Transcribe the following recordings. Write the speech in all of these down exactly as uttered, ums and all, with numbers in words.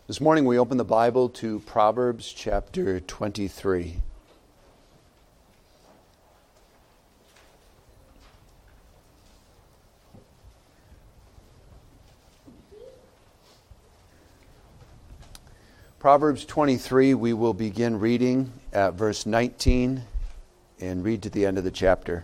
This morning we open the Bible to Proverbs chapter twenty-three. Proverbs twenty-three, we will begin reading at verse nineteen and read to the end of the chapter.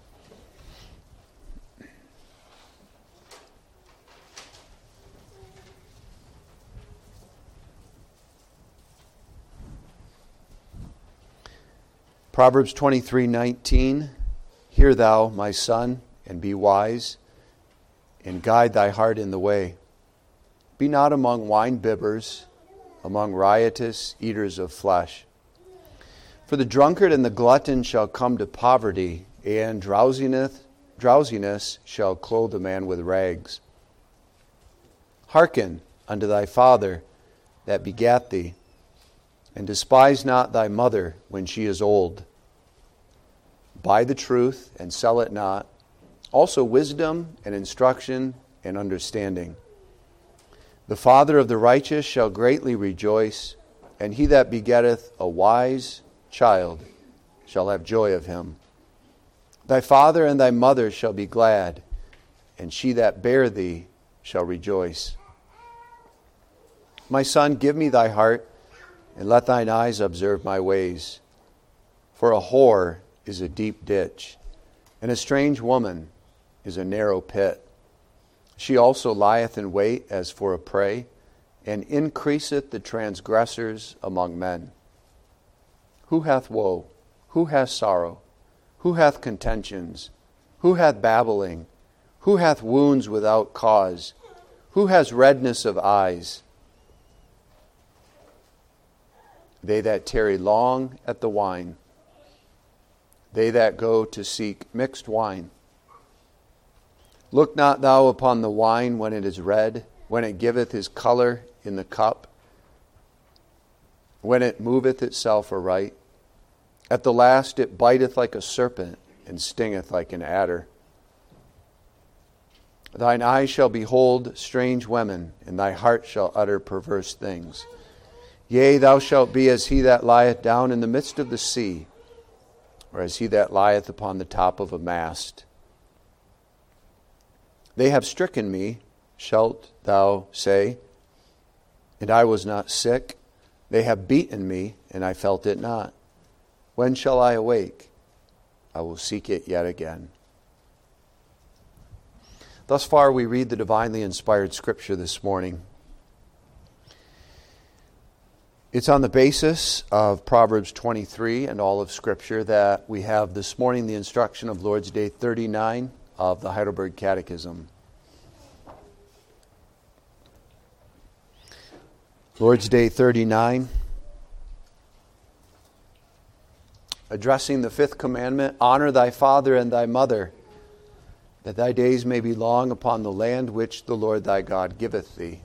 Proverbs twenty-three nineteen, Hear thou, my son, and be wise, and guide thy heart in the way. Be not among wine-bibbers, among riotous eaters of flesh. For the drunkard and the glutton shall come to poverty, and drowsiness, drowsiness shall clothe a man with rags. Hearken unto thy father that begat thee, and despise not thy mother when she is old. Buy the truth and sell it not, also wisdom and instruction and understanding. The father of the righteous shall greatly rejoice, and he that begetteth a wise child shall have joy of him. Thy father and thy mother shall be glad, and she that bare thee shall rejoice. My son, give me thy heart, and let thine eyes observe my ways. For a whore is a deep ditch, and a strange woman is a narrow pit. She also lieth in wait as for a prey, and increaseth the transgressors among men. Who hath woe? Who hath sorrow? Who hath contentions? Who hath babbling? Who hath wounds without cause? Who has redness of eyes? They that tarry long at the wine, they that go to seek mixed wine. Look not thou upon the wine when it is red, when it giveth his color in the cup, when it moveth itself aright. At the last it biteth like a serpent, and stingeth like an adder. Thine eyes shall behold strange women, and thy heart shall utter perverse things. Yea, thou shalt be as he that lieth down in the midst of the sea, or as he that lieth upon the top of a mast. They have stricken me, shalt thou say, and I was not sick. They have beaten me, and I felt it not. When shall I awake? I will seek it yet again. Thus far we read the divinely inspired Scripture this morning. It's on the basis of Proverbs twenty-three and all of Scripture that we have this morning the instruction of Lord's Day thirty-nine of the Heidelberg Catechism. Lord's Day thirty-nine, addressing the fifth commandment, honor thy father and thy mother, that thy days may be long upon the land which the Lord thy God giveth thee.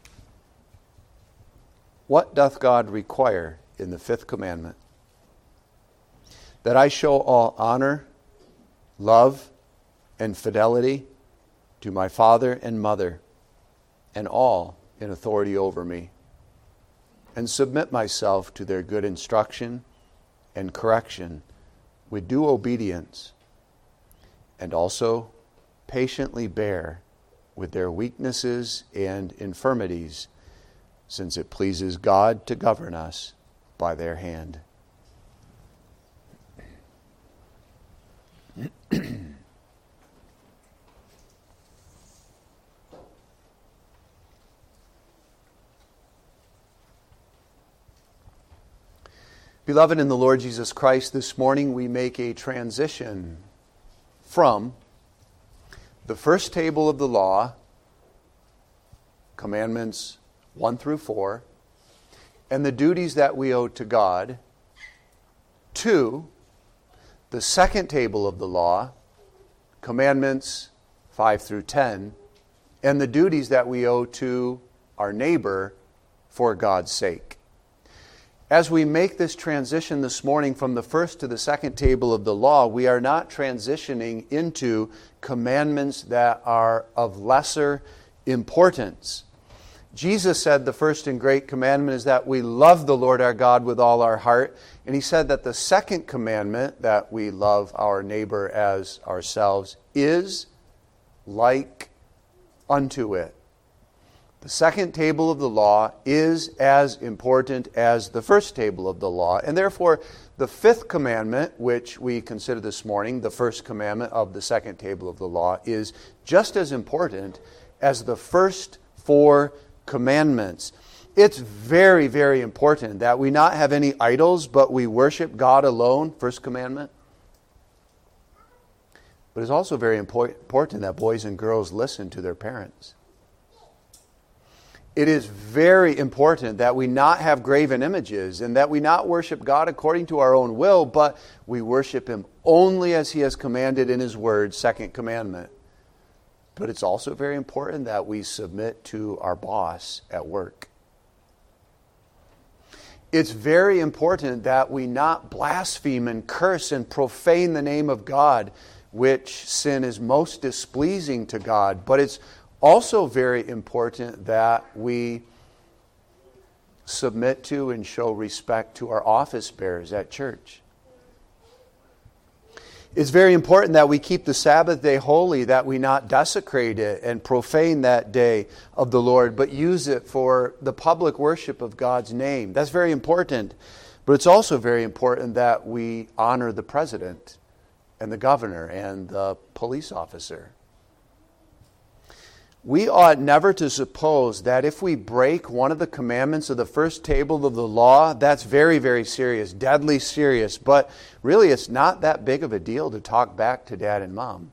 What doth God require in the fifth commandment? That I show all honor, love, and fidelity to my father and mother, and all in authority over me, and submit myself to their good instruction and correction with due obedience, and also patiently bear with their weaknesses and infirmities, since it pleases God to govern us by their hand. Beloved in the Lord Jesus Christ, this morning we make a transition from the first table of the law, commandments one through four, and the duties that we owe to God, to the second table of the law, commandments five through ten, and the duties that we owe to our neighbor for God's sake. As we make this transition this morning from the first to the second table of the law, we are not transitioning into commandments that are of lesser importance. Jesus said the first and great commandment is that we love the Lord our God with all our heart. And he said that the second commandment, that we love our neighbor as ourselves, is like unto it. The second table of the law is as important as the first table of the law. And therefore, the fifth commandment, which we consider this morning, the first commandment of the second table of the law, is just as important as the first four commandments. It's very, very important that we not have any idols, but we worship God alone, first commandment. But it's also very important that boys and girls listen to their parents. It is very important that we not have graven images and that we not worship God according to our own will, but we worship Him only as He has commanded in His Word, second commandment. But it's also very important that we submit to our boss at work. It's very important that we not blaspheme and curse and profane the name of God, which sin is most displeasing to God. But it's also very important that we submit to and show respect to our office bearers at church. It's very important that we keep the Sabbath day holy, that we not desecrate it and profane that day of the Lord, but use it for the public worship of God's name. That's very important. But it's also very important that we honor the president and the governor and the police officer. We ought never to suppose that if we break one of the commandments of the first table of the law, that's very, very serious, deadly serious. But really, it's not that big of a deal to talk back to dad and mom.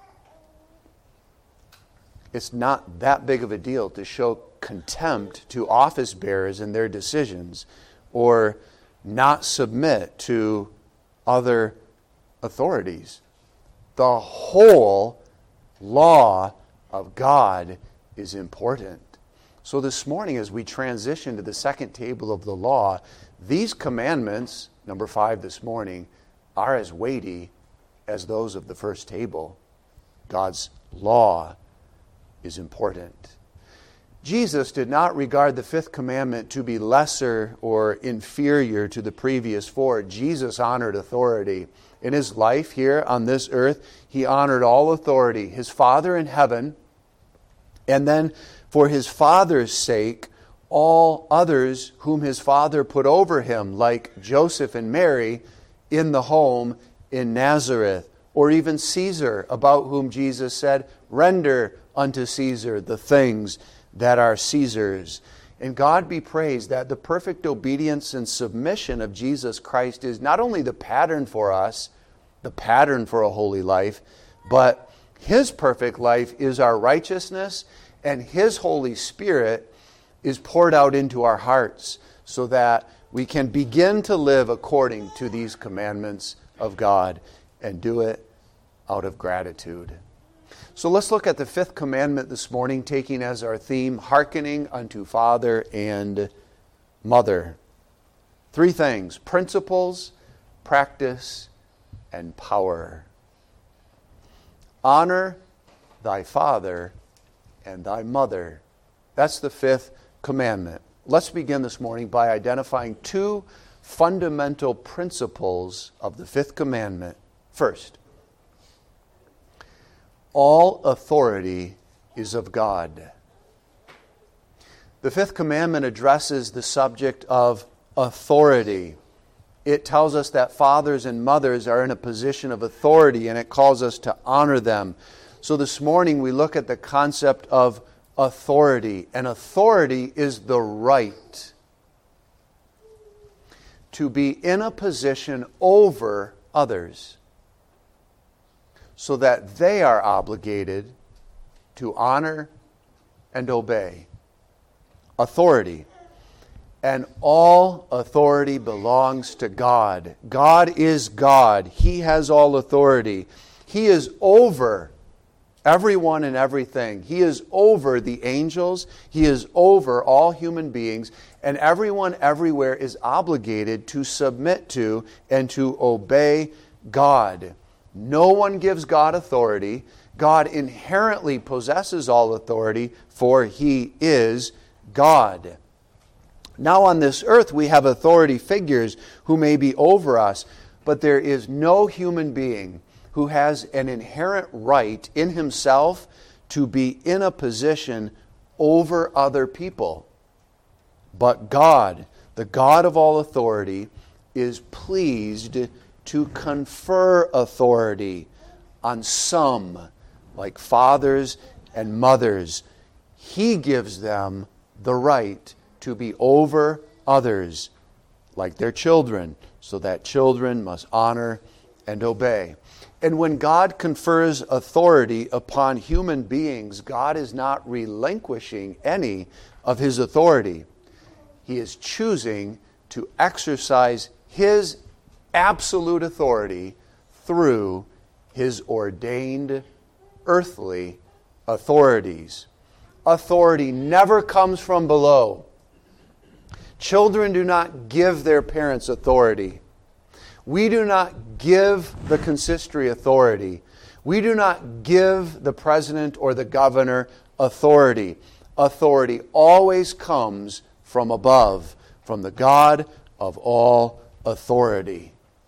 It's not that big of a deal to show contempt to office bearers and their decisions, or not submit to other authorities. The whole law of God is important. So this morning, as we transition to the second table of the law, these commandments, number five this morning, are as weighty as those of the first table. God's law is important. Jesus did not regard the fifth commandment to be lesser or inferior to the previous four. Jesus honored authority. In his life here on this earth, he honored all authority. His Father in heaven, and then for his Father's sake, all others whom his Father put over him, like Joseph and Mary in the home in Nazareth, or even Caesar, about whom Jesus said, "Render unto Caesar the things that are Caesar's." And God be praised that the perfect obedience and submission of Jesus Christ is not only the pattern for us, the pattern for a holy life, but His perfect life is our righteousness, and His Holy Spirit is poured out into our hearts so that we can begin to live according to these commandments of God and do it out of gratitude. So let's look at the fifth commandment this morning, taking as our theme, hearkening unto father and mother. Three things: principles, practice, and power. Honor thy father and thy mother. That's the fifth commandment. Let's begin this morning by identifying two fundamental principles of the fifth commandment. First, all authority is of God. The fifth commandment addresses the subject of authority. It tells us that fathers and mothers are in a position of authority, and it calls us to honor them. So this morning we look at the concept of authority. And authority is the right to be in a position over others, so that they are obligated to honor and obey. Authority. And all authority belongs to God. God is God. He has all authority. He is over everyone and everything. He is over the angels. He is over all human beings. And everyone everywhere is obligated to submit to and to obey God. No one gives God authority. God inherently possesses all authority, for He is God. Now on this earth we have authority figures who may be over us, but there is no human being who has an inherent right in himself to be in a position over other people. But God, the God of all authority, is pleased to confer authority on some, like fathers and mothers. He gives them the right to be over others, like their children, so that children must honor and obey. And when God confers authority upon human beings, God is not relinquishing any of His authority. He is choosing to exercise His absolute authority through His ordained earthly authorities. Authority never comes from below. Children do not give their parents authority. We do not give the consistory authority. We do not give the president or the governor authority. Authority always comes from above, from the God of all authority.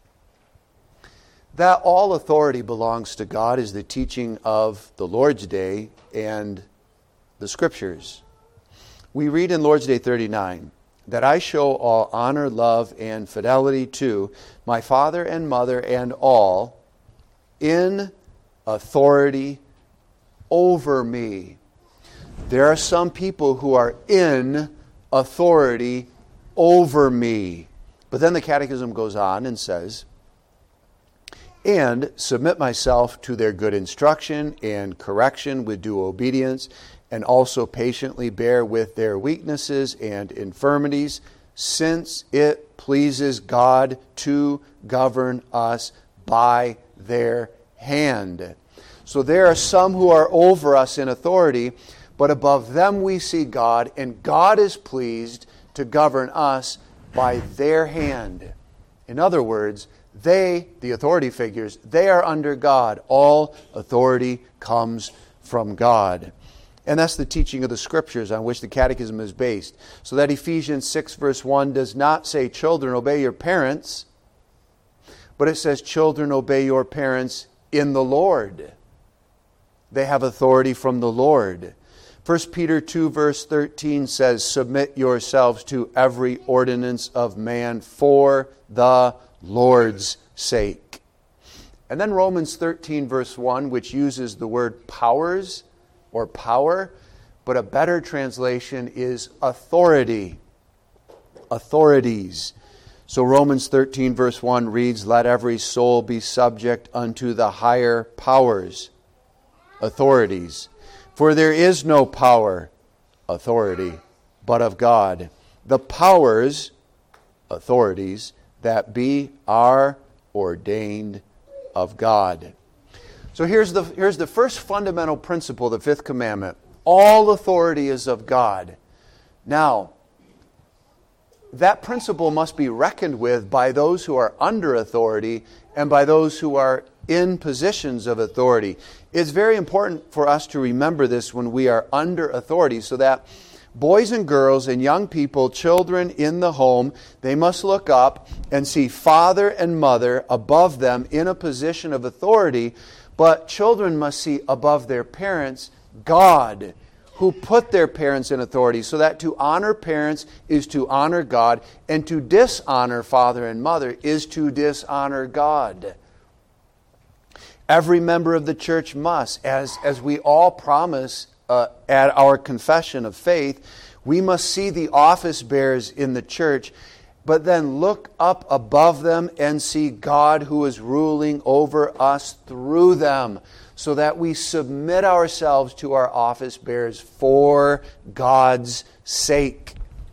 That all authority belongs to God is the teaching of the Lord's Day and the Scriptures. We read in Lord's Day thirty-nine, that I show all honor, love, and fidelity to my father and mother and all in authority over me. There are some people who are in authority over me. But then the Catechism goes on and says, and submit myself to their good instruction and correction with due obedience, and also patiently bear with their weaknesses and infirmities, since it pleases God to govern us by their hand. So there are some who are over us in authority, but above them we see God, and God is pleased to govern us by their hand. In other words, they, the authority figures, they are under God. All authority comes from God. And that's the teaching of the Scriptures on which the Catechism is based. So that Ephesians six verse one does not say, children, obey your parents, but it says, children, obey your parents in the Lord. They have authority from the Lord. First Peter two verse thirteen says, submit yourselves to every ordinance of man for the Lord's sake. And then Romans thirteen verse one, which uses the word powers, or power, but a better translation is authority. Authorities. So Romans thirteen verse one reads, let every soul be subject unto the higher powers, authorities. For there is no power, authority, but of God. The powers, authorities, that be are ordained of God. So here's the, here's the first fundamental principle of the fifth commandment. All authority is of God. Now, that principle must be reckoned with by those who are under authority and by those who are in positions of authority. It's very important for us to remember this when we are under authority, so that boys and girls and young people, children in the home, they must look up and see father and mother above them in a position of authority. But children must see above their parents God, who put their parents in authority, so that to honor parents is to honor God, and to dishonor father and mother is to dishonor God. Every member of the church must, as, as we all promise uh, at our confession of faith, we must see the office bearers in the church, but then look up above them and see God who is ruling over us through them, so that we submit ourselves to our office bearers for God's sake.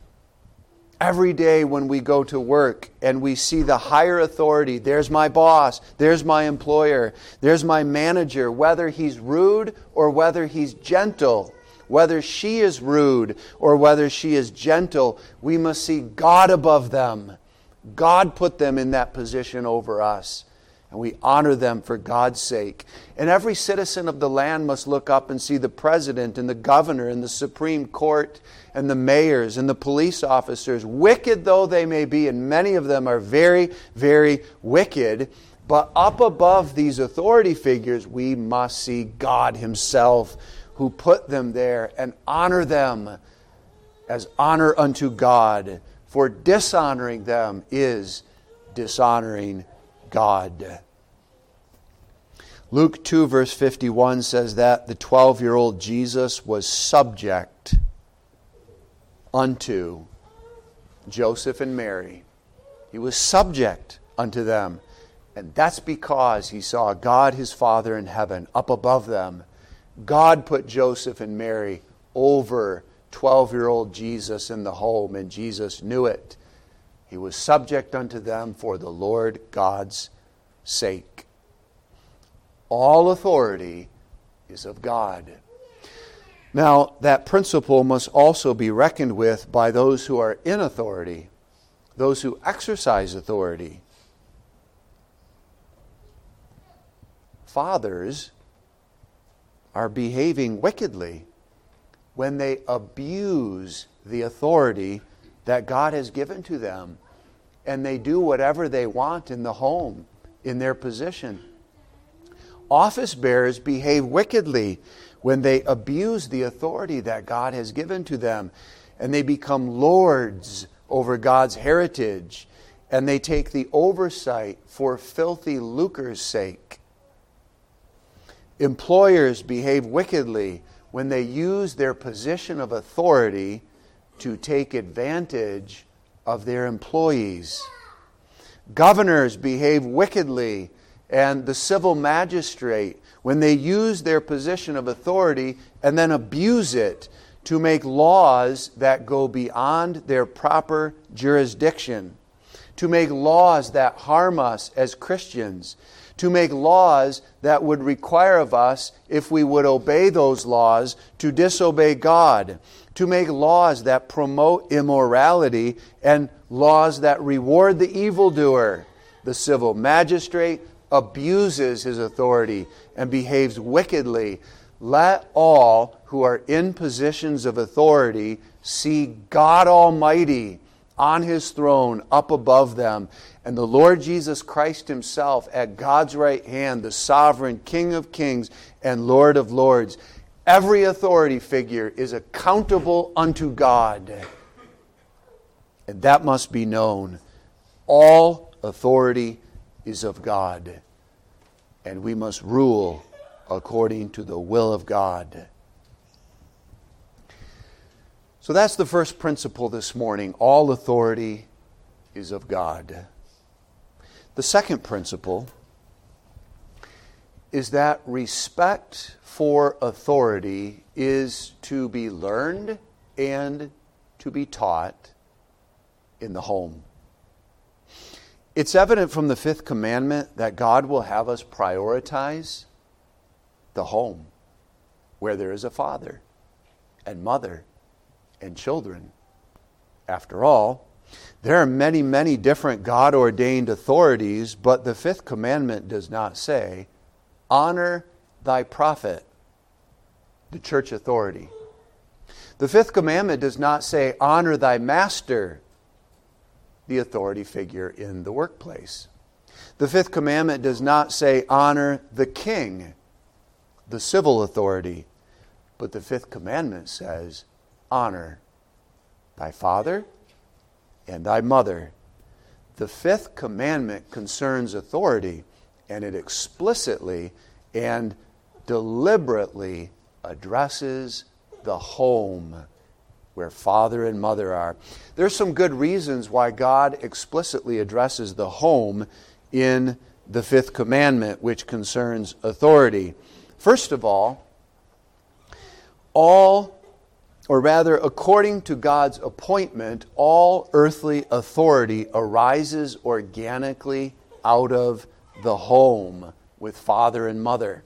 Every day when we go to work and we see the higher authority, there's my boss, there's my employer, there's my manager, whether he's rude or whether he's gentle, whether she is rude or whether she is gentle, we must see God above them. God put them in that position over us. and we honor them for God's sake. And every citizen of the land must look up and see the president and the governor and the Supreme Court and the mayors and the police officers, wicked though they may be, and many of them are very, very wicked. But up above these authority figures, we must see God Himself, who put them there, and honor them as honor unto God. For dishonoring them is dishonoring God. Luke two verse fifty-one says that the twelve-year-old Jesus was subject unto Joseph and Mary. He was subject unto them. And that's because He saw God His Father in heaven up above them. God put Joseph and Mary over twelve-year-old Jesus in the home, and Jesus knew it. He was subject unto them for the Lord God's sake. All authority is of God. Now, that principle must also be reckoned with by those who are in authority, those who exercise authority. Fathers are behaving wickedly when they abuse the authority that God has given to them, and they do whatever they want in the home, in their position. Office bearers behave wickedly when they abuse the authority that God has given to them, and they become lords over God's heritage, and they take the oversight for filthy lucre's sake. Employers behave wickedly when they use their position of authority to take advantage of their employees. Governors behave wickedly, and the civil magistrate when they use their position of authority and then abuse it to make laws that go beyond their proper jurisdiction, to make laws that harm us as Christians, to make laws that would require of us, if we would obey those laws, to disobey God, to make laws that promote immorality and laws that reward the evildoer. The civil magistrate abuses his authority and behaves wickedly. Let all who are in positions of authority see God Almighty on His throne up above them, and the Lord Jesus Christ Himself at God's right hand, the sovereign King of kings and Lord of lords. Every authority figure is accountable unto God, and that must be known. All authority is of God, and we must rule according to the will of God. So that's the first principle this morning. All authority is of God. The second principle is that respect for authority is to be learned and to be taught in the home. It's evident from the fifth commandment that God will have us prioritize the home, where there is a father and mother and children. After all, there are many, many different God-ordained authorities, but the fifth commandment does not say, honor thy prophet, the church authority. The fifth commandment does not say, honor thy master, the authority figure in the workplace. The fifth commandment does not say, honor the king, the civil authority. But the fifth commandment says, honor thy father and thy mother. The fifth commandment concerns authority, and it explicitly and deliberately addresses the home where father and mother are. There's some good reasons why God explicitly addresses the home in the fifth commandment, which concerns authority. First of all, all Or rather, according to God's appointment, all earthly authority arises organically out of the home with father and mother.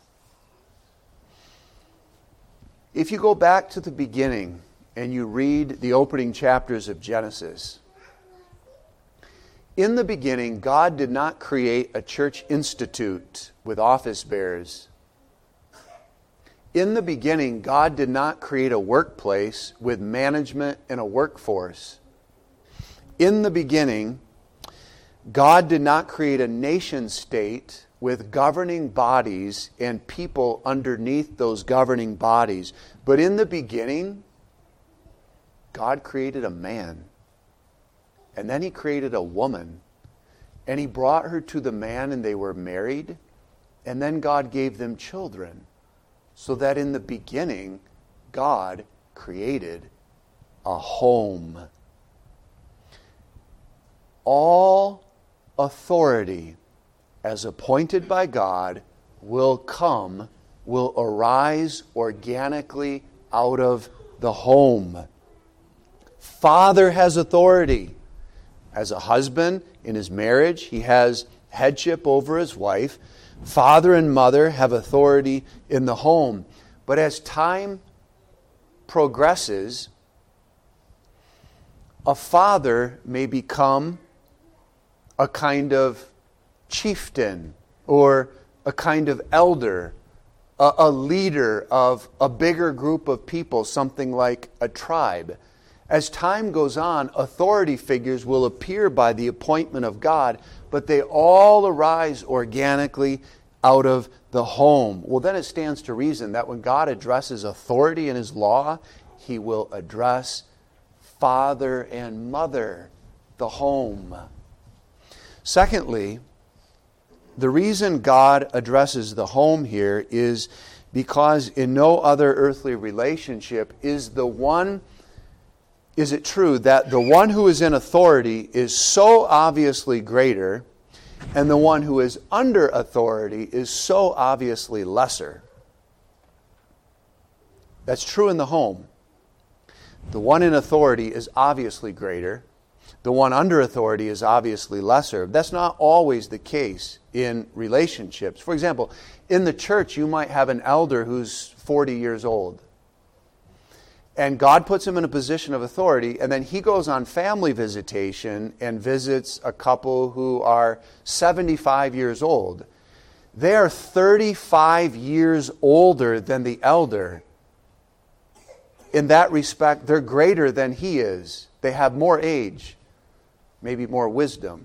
If you go back to the beginning and you read the opening chapters of Genesis, In the beginning, God did not create a church institute with office bearers. In the beginning, God did not create a workplace with management and a workforce. In the beginning, God did not create a nation state with governing bodies and people underneath those governing bodies. But in the beginning, God created a man. And then He created a woman. And He brought her to the man, and they were married. And then God gave them children. So that in the beginning, God created a home. All authority, as appointed by God, will come, will arise organically out of the home. Father has authority. As a husband in his marriage, he has headship over his wife. Father and mother have authority in the home. But as time progresses, a father may become a kind of chieftain or a kind of elder, a, a leader of a bigger group of people, something like a tribe. As time goes on, authority figures will appear by the appointment of God, but they all arise organically out of the home. Well, then it stands to reason that when God addresses authority in His law, He will address father and mother, the home. Secondly, the reason God addresses the home here is because in no other earthly relationship is the one Is it true that the one who is in authority is so obviously greater and the one who is under authority is so obviously lesser? That's true in the home. The one in authority is obviously greater. The one under authority is obviously lesser. That's not always the case in relationships. For example, in the church you might have an elder who's forty years old. And God puts him in a position of authority, and then he goes on family visitation and visits a couple who are seventy-five years old. They are thirty-five years older than the elder. In that respect, they're greater than he is. They have more age, maybe more wisdom.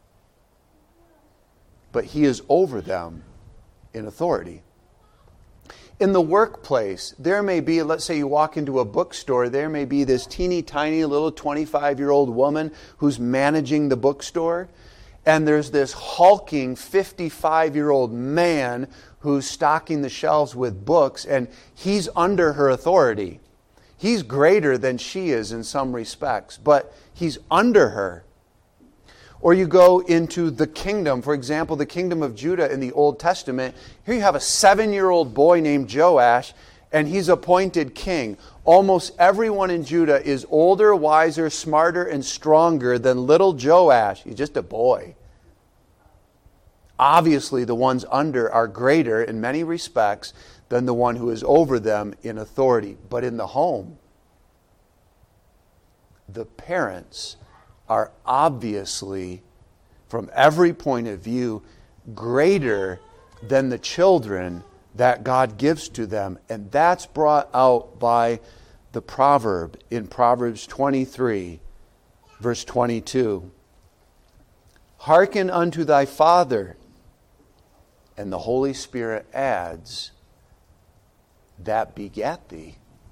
But he is over them in authority. In the workplace, there may be, let's say you walk into a bookstore, there may be this teeny tiny little twenty-five-year-old woman who's managing the bookstore, and there's this hulking fifty-five-year-old man who's stocking the shelves with books, and he's under her authority. He's greater than she is in some respects, but he's under her. Or you go into the kingdom, for example, the kingdom of Judah in the Old Testament. Here you have a seven-year-old boy named Joash, and he's appointed king. Almost everyone in Judah is older, wiser, smarter, and stronger than little Joash. He's just a boy. Obviously, the ones under are greater in many respects than the one who is over them in authority. But in the home, the parents are obviously, from every point of view, greater than the children that God gives to them. And that's brought out by the proverb in Proverbs twenty-three, verse twenty-two. Hearken unto thy father, and the Holy Spirit adds, that begat thee.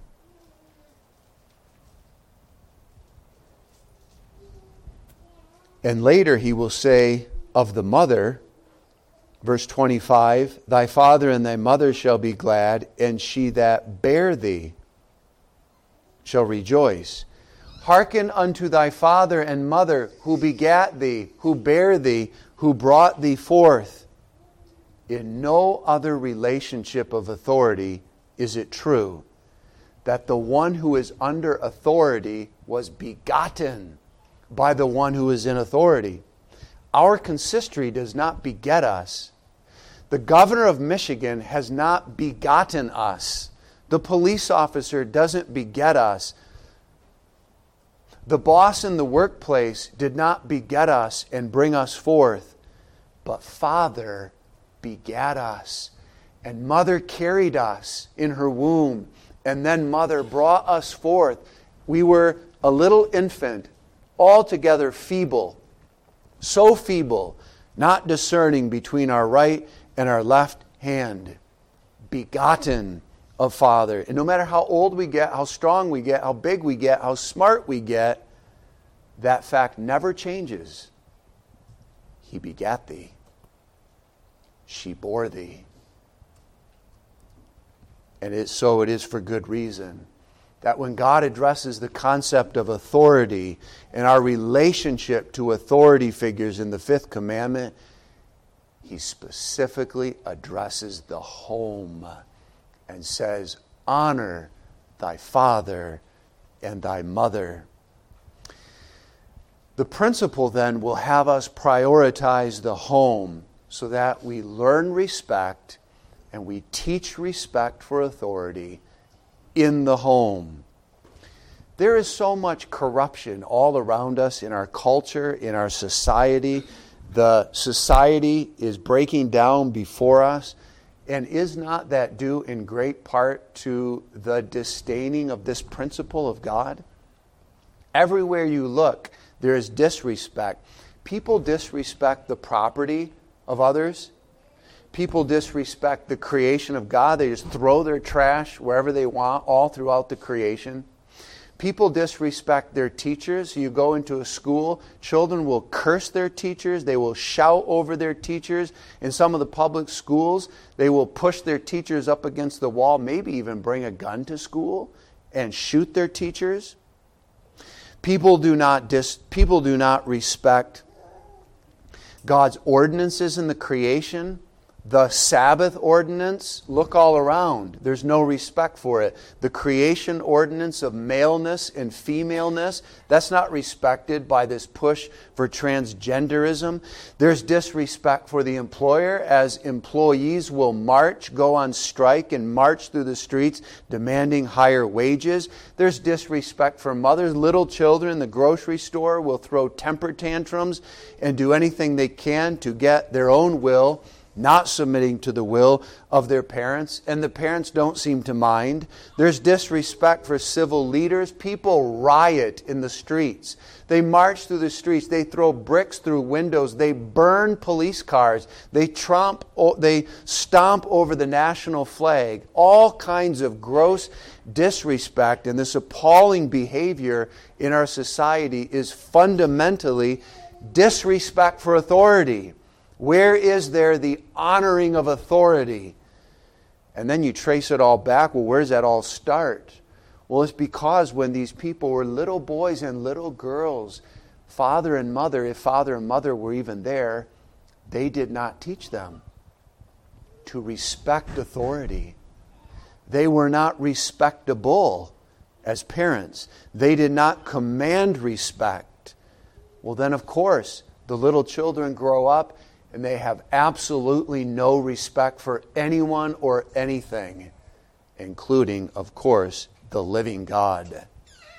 And later he will say of the mother, verse twenty-five, thy father and thy mother shall be glad, and she that bare thee shall rejoice. Hearken unto thy father and mother, who begat thee, who bare thee, who brought thee forth. In no other relationship of authority is it true that the one who is under authority was begotten by the one who is in authority. Our consistory does not beget us. The governor of Michigan has not begotten us. The police officer doesn't beget us. The boss in the workplace did not beget us and bring us forth, but Father begat us. And Mother carried us in her womb, and then Mother brought us forth. We were a little infant, altogether feeble, so feeble, not discerning between our right and our left hand, begotten of Father. And no matter how old we get, how strong we get, how big we get, how smart we get, that fact never changes. He begat thee. She bore thee. And it, so it is for good reason. That when God addresses the concept of authority and our relationship to authority figures in the fifth commandment, He specifically addresses the home and says, honor thy father and thy mother. The principle then will have us prioritize the home so that we learn respect and we teach respect for authority in the home. There is so much corruption all around us in our culture, in our society. The society is breaking down before us. And is not that due in great part to the disdaining of this principle of God? Everywhere you look, there is disrespect. People disrespect the property of others. People disrespect the creation of God. They just throw their trash wherever they want, all throughout the creation. People disrespect their teachers. You go into a school, children will curse their teachers. They will shout over their teachers. In some of the public schools, they will push their teachers up against the wall, maybe even bring a gun to school and shoot their teachers. People do not dis, people do not respect God's ordinances in the creation. The Sabbath ordinance, look all around. There's no respect for it. The creation ordinance of maleness and femaleness, that's not respected by this push for transgenderism. There's disrespect for the employer as employees will march, go on strike, and march through the streets demanding higher wages. There's disrespect for mothers. Little children in the grocery store will throw temper tantrums and do anything they can to get their own will, not submitting to the will of their parents, and the parents don't seem to mind. There's disrespect for civil leaders. People riot in the streets. They march through the streets. They throw bricks through windows. They burn police cars. They tromp, they stomp over the national flag. All kinds of gross disrespect, and this appalling behavior in our society is fundamentally disrespect for authority. Where is there the honoring of authority? And then you trace it all back. Well, where does that all start? Well, it's because when these people were little boys and little girls, father and mother, if father and mother were even there, they did not teach them to respect authority. They were not respectable as parents. They did not command respect. Well, then, of course, the little children grow up and they have absolutely no respect for anyone or anything, including, of course, the living God.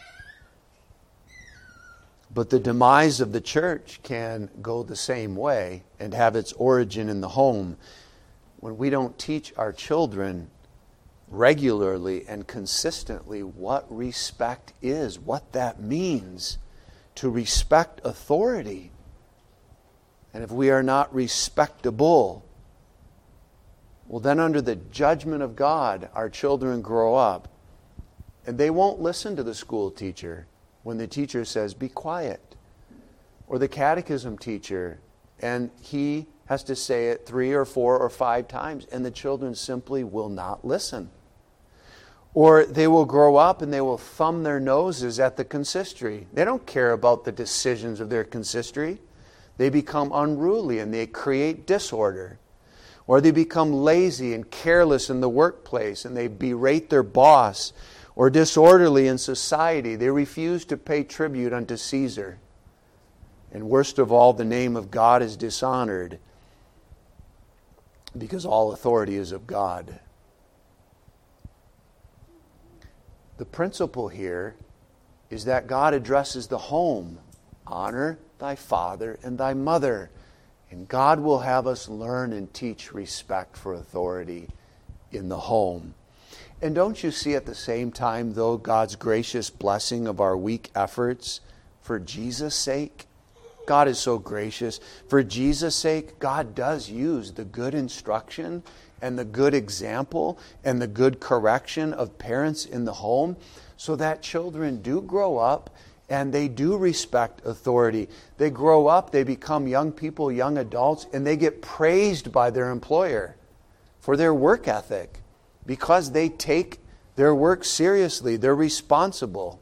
But the demise of the church can go the same way and have its origin in the home. When we don't teach our children regularly and consistently what respect is, what that means to respect authority. And if we are not respectable, well, then under the judgment of God, our children grow up and they won't listen to the school teacher when the teacher says, be quiet. Or the catechism teacher, and he has to say it three or four or five times, and the children simply will not listen. Or they will grow up and they will thumb their noses at the consistory. They don't care about the decisions of their consistory. They become unruly and they create disorder. Or they become lazy and careless in the workplace and they berate their boss. Or disorderly in society. They refuse to pay tribute unto Caesar. And worst of all, the name of God is dishonored because all authority is of God. The principle here is that God addresses the home. Honor thy father and thy mother. And God will have us learn and teach respect for authority in the home. And don't you see at the same time, though, God's gracious blessing of our weak efforts for Jesus' sake? God is so gracious. For Jesus' sake, God does use the good instruction and the good example and the good correction of parents in the home so that children do grow up and they do respect authority. They grow up, they become young people, young adults, and they get praised by their employer for their work ethic because they take their work seriously. They're responsible.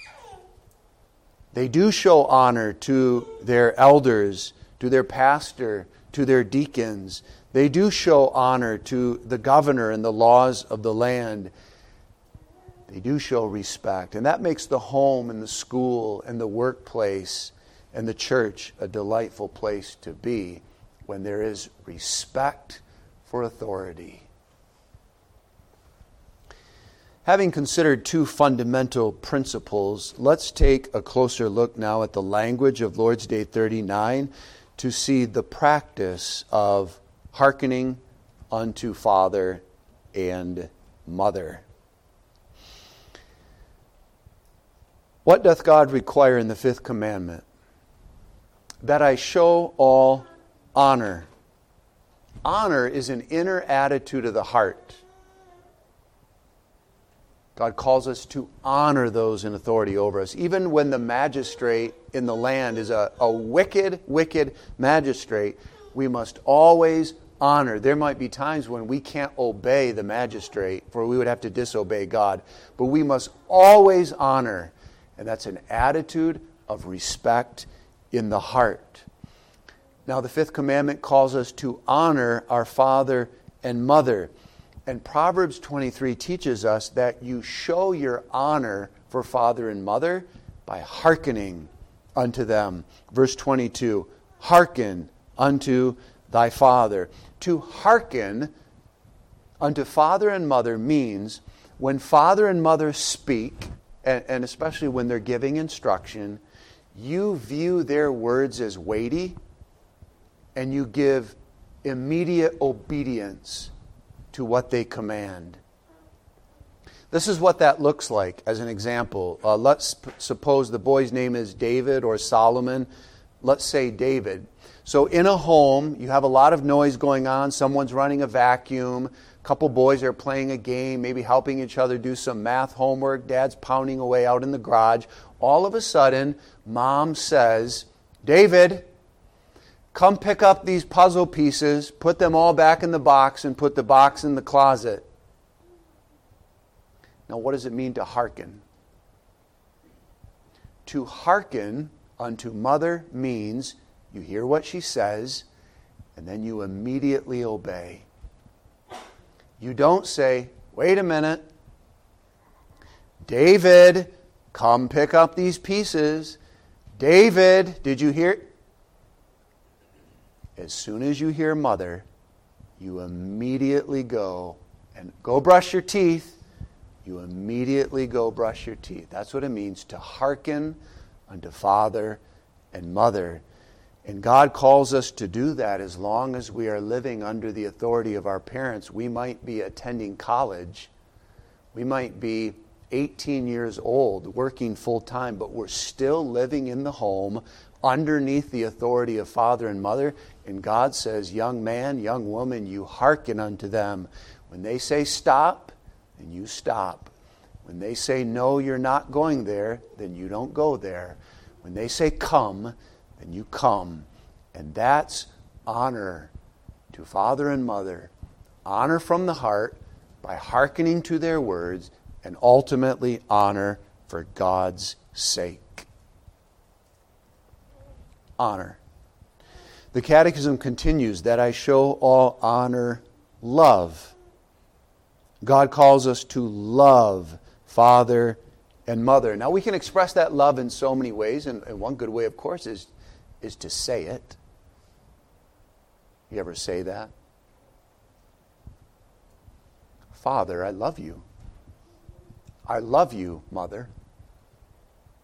They do show honor to their elders, to their pastor, to their deacons. They do show honor to the governor and the laws of the land. They do show respect. And that makes the home and the school and the workplace and the church a delightful place to be when there is respect for authority. Having considered two fundamental principles, let's take a closer look now at the language of Lord's Day thirty-nine to see the practice of hearkening unto father and mother. What doth God require in the fifth commandment? That I show all honor. Honor is an inner attitude of the heart. God calls us to honor those in authority over us. Even when the magistrate in the land is a, a wicked, wicked magistrate, we must always honor. There might be times when we can't obey the magistrate, for we would have to disobey God. But we must always honor. And that's an attitude of respect in the heart. Now, the fifth commandment calls us to honor our father and mother. And Proverbs twenty-three teaches us that you show your honor for father and mother by hearkening unto them. Verse twenty-two, hearken unto thy father. To hearken unto father and mother means when father and mother speak, and, and especially when they're giving instruction, you view their words as weighty and you give immediate obedience to what they command. This is what that looks like as an example. Uh, let's p- suppose the boy's name is David or Solomon. Let's say David. So in a home, you have a lot of noise going on. Someone's running a vacuum. A couple boys are playing a game, maybe helping each other do some math homework. Dad's pounding away out in the garage. All of a sudden, Mom says, David, come pick up these puzzle pieces, put them all back in the box, and put the box in the closet. Now, what does it mean to hearken? To hearken unto mother means you hear what she says, and then you immediately obey. You don't say, wait a minute, David, come pick up these pieces. David, did you hear? As soon as you hear mother, you immediately go and go brush your teeth. You immediately go brush your teeth. That's what it means to hearken unto father and mother. And God calls us to do that as long as we are living under the authority of our parents. We might be attending college. We might be eighteen years old, working full time, but we're still living in the home underneath the authority of father and mother. And God says, young man, young woman, you hearken unto them. When they say stop, then you stop. When they say no, you're not going there, then you don't go there. When they say come, then you come. And that's honor to father and mother. Honor from the heart by hearkening to their words, and ultimately honor for God's sake. Honor. The Catechism continues that I show all honor, love. God calls us to love father and mother. Now we can express that love in so many ways, and, and one good way, of course, is, is to say it. You ever say that? Father, I love you. I love you, mother.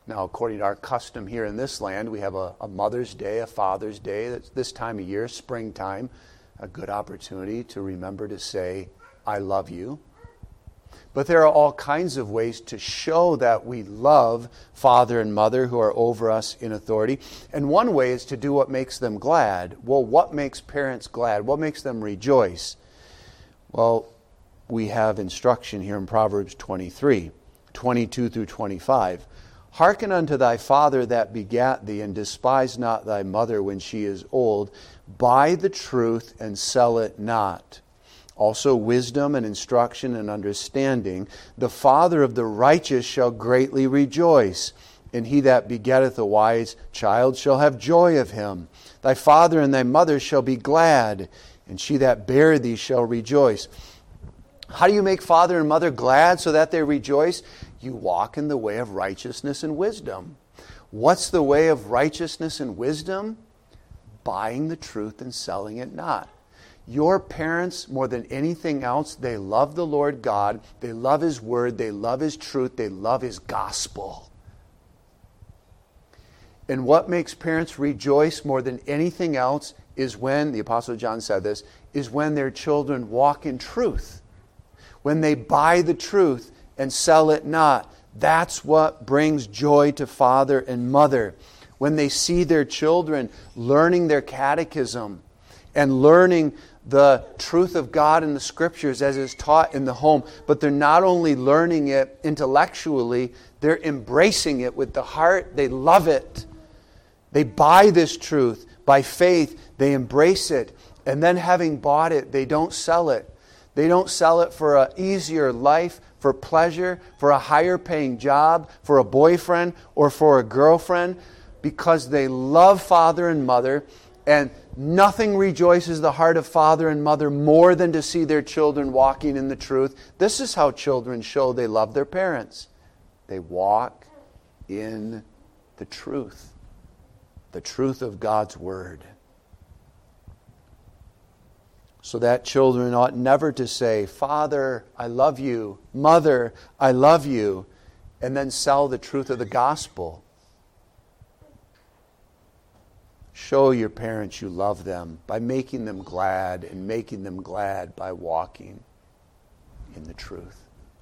Now, according to our custom here in this land, we have a, a Mother's Day, a Father's Day. That's this time of year, springtime, a good opportunity to remember to say, I love you. But there are all kinds of ways to show that we love father and mother who are over us in authority. And one way is to do what makes them glad. Well, what makes parents glad? What makes them rejoice? Well, we have instruction here in Proverbs twenty-three, twenty-two through twenty-five. Hearken unto thy father that begat thee, and despise not thy mother when she is old. Buy the truth and sell it not. Also wisdom and instruction and understanding. The father of the righteous shall greatly rejoice, and he that begetteth a wise child shall have joy of him. Thy father and thy mother shall be glad, and she that bare thee shall rejoice. How do you make father and mother glad so that they rejoice? You walk in the way of righteousness and wisdom. What's the way of righteousness and wisdom? Buying the truth and selling it not. Your parents, more than anything else, they love the Lord God. They love His Word. They love His truth. They love His gospel. And what makes parents rejoice more than anything else is when, the Apostle John said this, is when their children walk in truth. When they buy the truth and sell it not. That's what brings joy to father and mother. When they see their children learning their catechism and learning the truth of God in the Scriptures as is taught in the home, but they're not only learning it intellectually, they're embracing it with the heart. They love it. They buy this truth. By faith, they embrace it. And then having bought it, they don't sell it. They don't sell it for an easier life, for pleasure, for a higher paying job, for a boyfriend, or for a girlfriend, because they love father and mother, and nothing rejoices the heart of father and mother more than to see their children walking in the truth. This is how children show they love their parents. They walk in the truth, the truth of God's Word. So that children ought never to say, Father, I love you. Mother, I love you. And then sell the truth of the gospel. Show your parents you love them by making them glad, and making them glad by walking in the truth.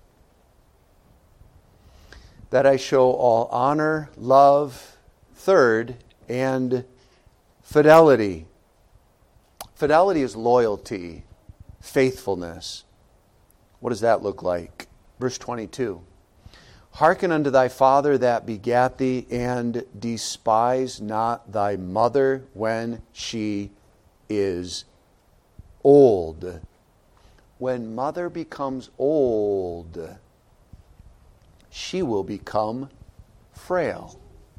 That I show all honor, love, third, and fidelity. Fidelity is loyalty, faithfulness. What does that look like? Verse twenty-two. Hearken unto thy father that begat thee, and despise not thy mother when she is old. When mother becomes old, she will become frail.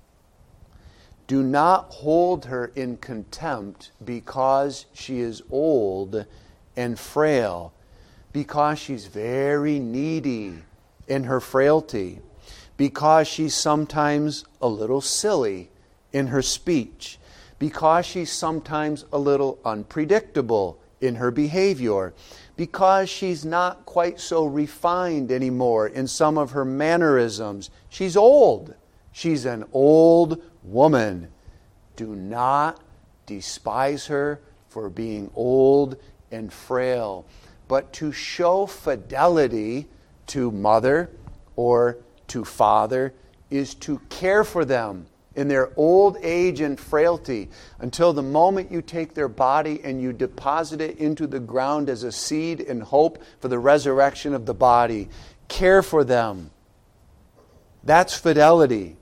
Do not hold her in contempt because she is old and frail, because she's very needy in her frailty, because she's sometimes a little silly in her speech, because she's sometimes a little unpredictable in her behavior, because she's not quite so refined anymore in some of her mannerisms. She's old. She's an old woman. Do not despise her for being old and frail, but to show fidelity to mother or to father is to care for them in their old age and frailty until the moment you take their body and you deposit it into the ground as a seed in hope for the resurrection of the body. Care for them. That's fidelity.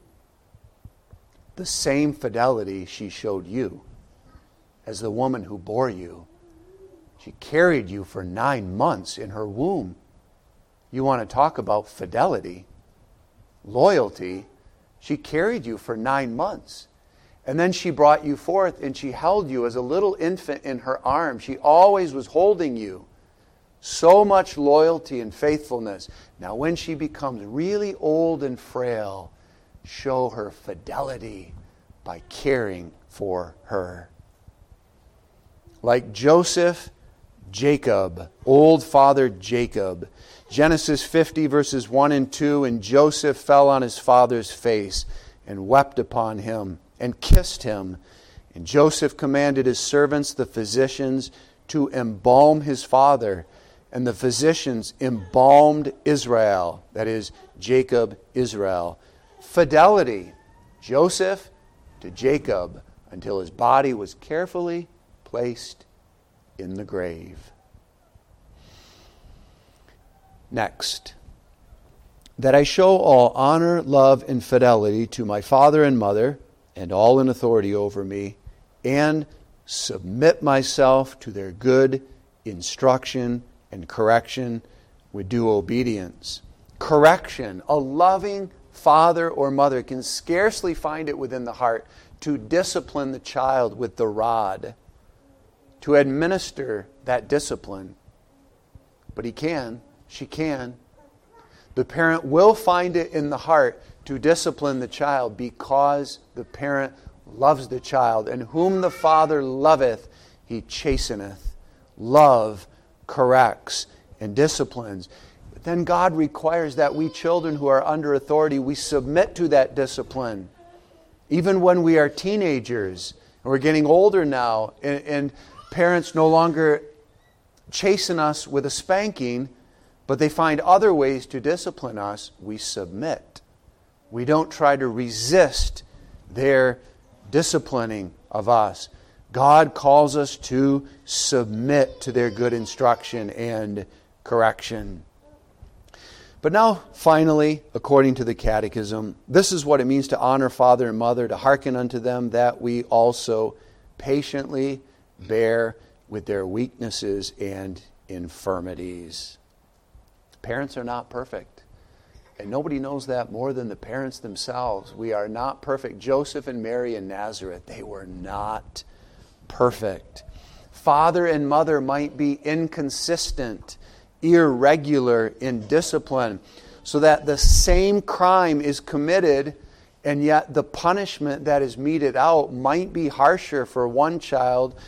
The same fidelity she showed you as the woman who bore you. She carried you for nine months in her womb. You want to talk about fidelity, loyalty. She carried you for nine months. And then she brought you forth and she held you as a little infant in her arms. She always was holding you. So much loyalty and faithfulness. Now when she becomes really old and frail, show her fidelity by caring for her. Like Joseph, Jacob, old father Jacob. Genesis fifty verses one and two, and Joseph fell on his father's face. and wept upon him and kissed him. And Joseph commanded his servants, the physicians, to embalm his father. And the physicians embalmed Israel, that is, Jacob, Israel. Fidelity, Joseph to Jacob, until his body was carefully placed in the grave. Next, that I show all honor, love, and fidelity to my father and mother, and all in authority over me, and submit myself to their good instruction and correction with due obedience. Correction, a loving father or mother can scarcely find it within the heart to discipline the child with the rod, to administer that discipline. But he can, she can. The parent will find it in the heart to discipline the child because the parent loves the child. And whom the Father loveth, he chasteneth. Love corrects and disciplines. But then God requires that we children who are under authority, we submit to that discipline. Even when we are teenagers, and we're getting older now, and, and parents no longer chasten us with a spanking, but they find other ways to discipline us, we submit. We don't try to resist their disciplining of us. God calls us to submit to their good instruction and correction. But now, finally, according to the Catechism, this is what it means to honor father and mother, to hearken unto them, that we also patiently bear with their weaknesses and infirmities. Parents are not perfect. And nobody knows that more than the parents themselves. We are not perfect. Joseph and Mary in Nazareth, they were not perfect. Father and mother might be inconsistent, irregular in discipline, so that the same crime is committed, and yet the punishment that is meted out might be harsher for one child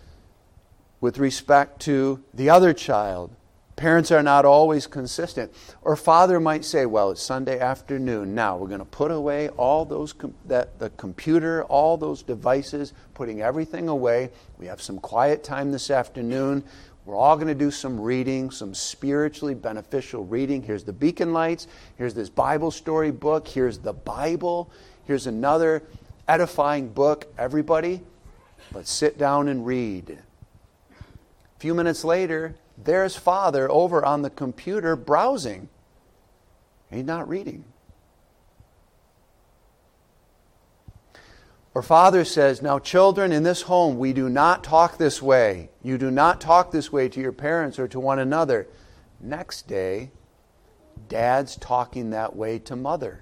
with respect to the other child. Parents are not always consistent. Or father might say, well, it's Sunday afternoon. Now we're going to put away all those, com- that the computer, all those devices, putting everything away. We have some quiet time this afternoon. We're all going to do some reading, some spiritually beneficial reading. Here's the beacon lights. Here's this Bible story book. Here's the Bible. Here's another edifying book. Everybody, let's sit down and read. A few minutes later, there's father over on the computer browsing. He's not reading. Or father says, now children, in this home, we do not talk this way. You do not talk this way to your parents or to one another. Next day, dad's talking that way to mother.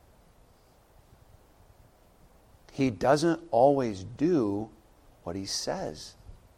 He doesn't always do what he says.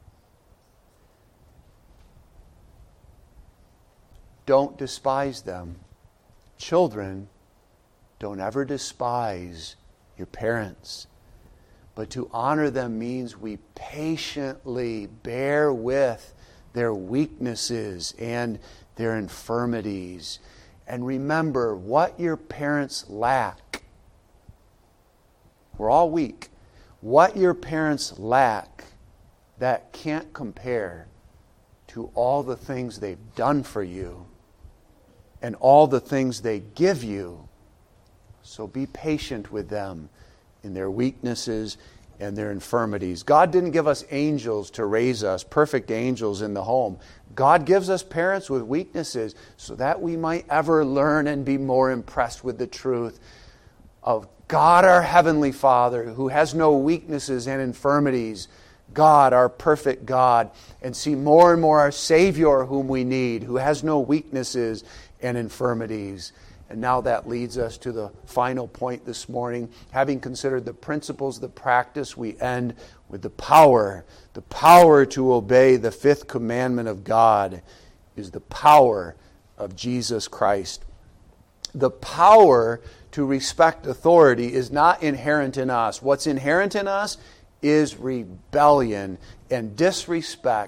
Don't despise them. Children, don't ever despise your parents. But to honor them means we patiently bear with their weaknesses and their infirmities. And remember what your parents lack. We're all weak. What your parents lack, that can't compare to all the things they've done for you and all the things they give you. So be patient with them in their weaknesses and their infirmities. God didn't give us angels to raise us, perfect angels in the home. God gives us parents with weaknesses so that we might ever learn and be more impressed with the truth of God, our Heavenly Father, who has no weaknesses and infirmities. God, our perfect God, and see more and more our Savior whom we need, who has no weaknesses and infirmities. And now that leads us to the final point this morning. Having considered the principles of the practice, we end with the power. The power to obey the fifth commandment of God is the power of Jesus Christ. The power to respect authority is not inherent in us. What's inherent in us is rebellion and disrespect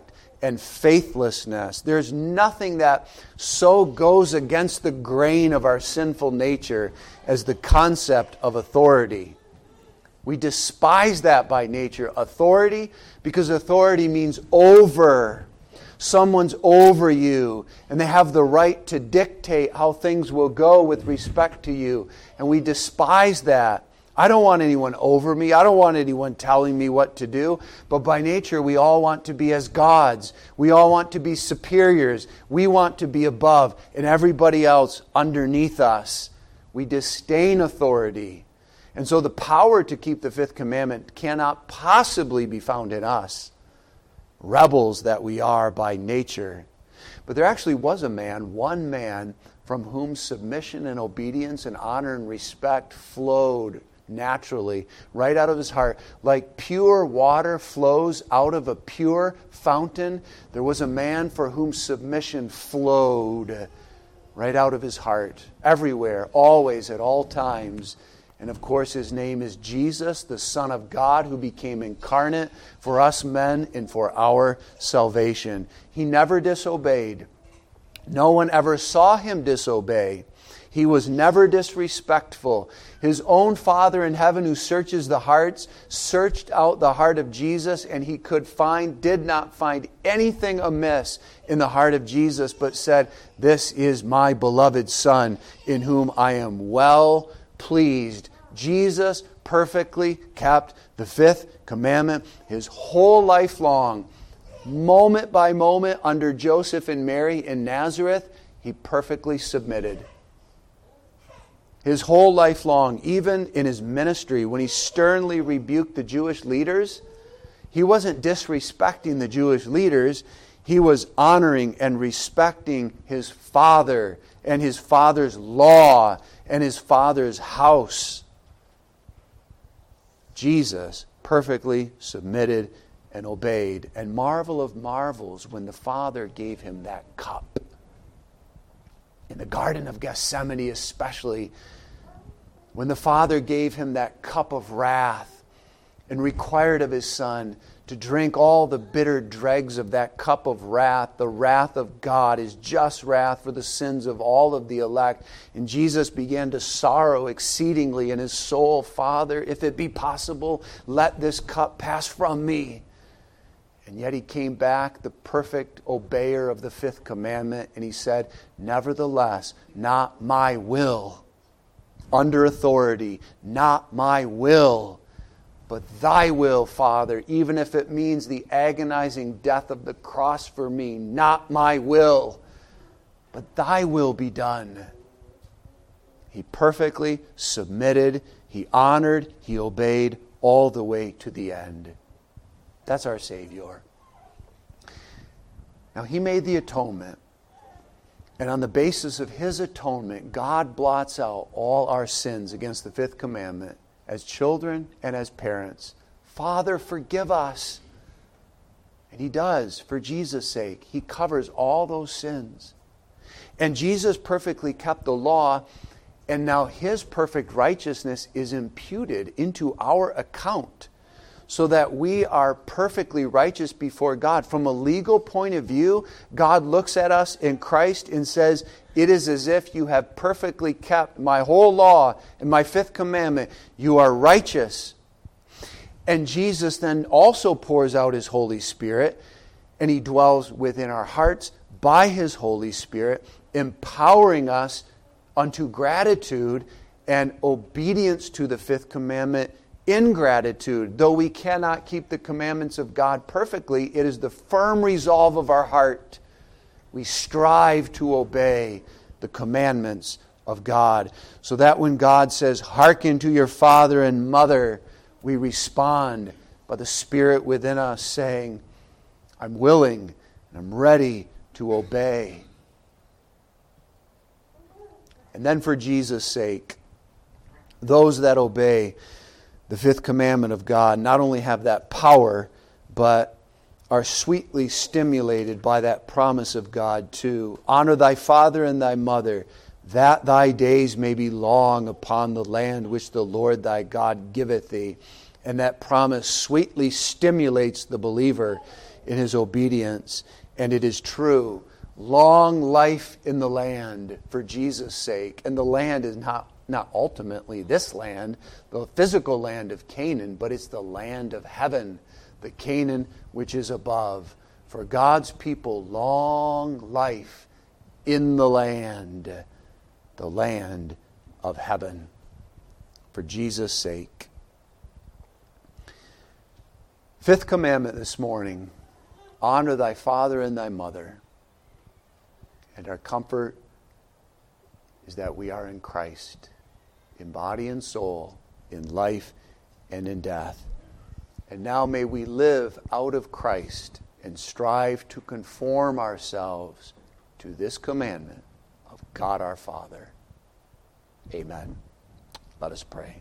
and faithlessness. There's nothing that so goes against the grain of our sinful nature as the concept of authority. We despise that by nature, authority, because authority means over. Someone's over you, and they have the right to dictate how things will go with respect to you. And we despise that. I don't want anyone over me. I don't want anyone telling me what to do. But by nature, we all want to be as gods. We all want to be superiors. We want to be above, and everybody else underneath us. We disdain authority. And so the power to keep the fifth commandment cannot possibly be found in us, rebels that we are by nature. But there actually was a man, one man, from whom submission and obedience and honor and respect flowed naturally, right out of his heart. Like pure water flows out of a pure fountain, there was a man for whom submission flowed right out of his heart, everywhere, always, at all times. And of course, his name is Jesus, the Son of God, who became incarnate for us men and for our salvation. He never disobeyed. No one ever saw him disobey. He was never disrespectful. His own Father in heaven, who searches the hearts, searched out the heart of Jesus, and he could find, did not find anything amiss in the heart of Jesus, but said, "This is my beloved Son, in whom I am well pleased." Jesus perfectly kept the fifth commandment his whole life long. Moment by moment, under Joseph and Mary in Nazareth, he perfectly submitted. His whole life long, even in his ministry, when he sternly rebuked the Jewish leaders, he wasn't disrespecting the Jewish leaders. He was honoring and respecting his Father and his Father's law and his Father's house. Jesus perfectly submitted and obeyed. And marvel of marvels, when the Father gave him that cup, in the Garden of Gethsemane especially, when the Father gave him that cup of wrath and required of his Son to drink all the bitter dregs of that cup of wrath, the wrath of God, his just wrath for the sins of all of the elect. And Jesus began to sorrow exceedingly in his soul. "Father, if it be possible, let this cup pass from me." And yet he came back, the perfect obeyer of the fifth commandment, and he said, "Nevertheless, not my will." Under authority, "Not my will, but thy will, Father, even if it means the agonizing death of the cross for me. Not my will, but thy will be done." He perfectly submitted, he honored, he obeyed all the way to the end. That's our Savior. Now, he made the atonement. And on the basis of his atonement, God blots out all our sins against the fifth commandment as children and as parents. "Father, forgive us." And he does, for Jesus' sake. He covers all those sins. And Jesus perfectly kept the law, and now his perfect righteousness is imputed into our account, so that we are perfectly righteous before God. From a legal point of view, God looks at us in Christ and says, "It is as if you have perfectly kept my whole law and my fifth commandment. You are righteous." And Jesus then also pours out his Holy Spirit, and he dwells within our hearts by his Holy Spirit, empowering us unto gratitude and obedience to the fifth commandment. In gratitude, though we cannot keep the commandments of God perfectly, it is the firm resolve of our heart. We strive to obey the commandments of God, so that when God says, "Hearken to your father and mother," we respond by the Spirit within us saying, "I'm willing and I'm ready to obey." And then for Jesus' sake, those that obey the fifth commandment of God not only have that power, but are sweetly stimulated by that promise of God too. "Honor thy father and thy mother, that thy days may be long upon the land which the Lord thy God giveth thee." And that promise sweetly stimulates the believer in his obedience. And it is true. Long life in the land for Jesus' sake. And the land is not, not ultimately this land, the physical land of Canaan, but it's the land of heaven, the Canaan which is above. For God's people, long life in the land, the land of heaven, for Jesus' sake. Fifth commandment this morning, honor thy father and thy mother. And our comfort is that we are in Christ, in body and soul, in life and in death. And now may we live out of Christ and strive to conform ourselves to this commandment of God our Father. Amen. Let us pray.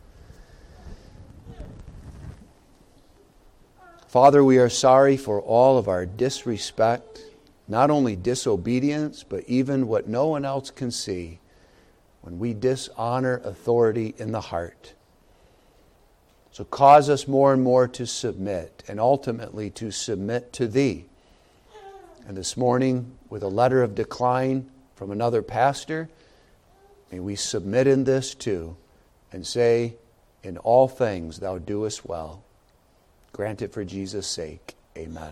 Father, we are sorry for all of our disrespect, not only disobedience, but even what no one else can see, when we dishonor authority in the heart. So cause us more and more to submit, and ultimately to submit to Thee. And this morning, with a letter of decline from another pastor, may we submit in this too, and say, in all things Thou doest well. Grant it for Jesus' sake. Amen.